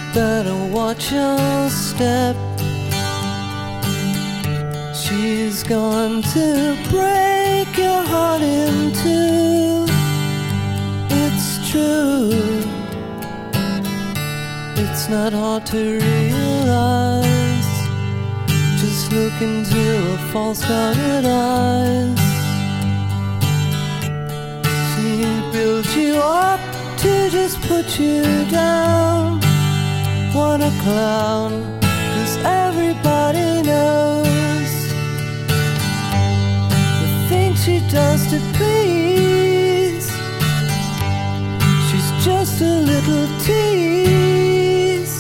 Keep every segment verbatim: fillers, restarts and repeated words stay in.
better watch your step. She's going to break your heart in two. It's true. It's not hard to realize. Just look into her false-colored eyes. She built you up to just put you down. What a clown, 'cause everybody knows the things she does to please. She's just a little tease.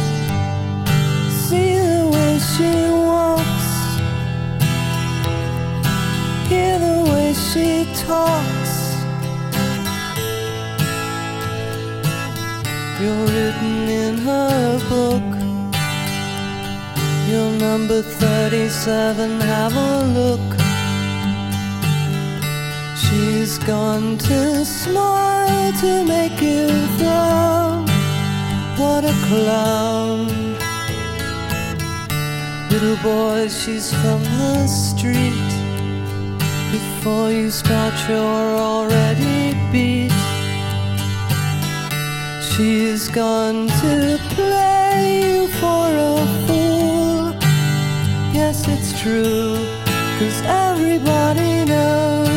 See the way she walks, hear the way she talks. You're written in her book. You're number thirty-seven, have a look. She's gone to smile to make you frown. What a clown. Little boy, she's from the street. Before you start, you're already beat. She's gone to play you for a fool. Yes, it's true, 'cause everybody knows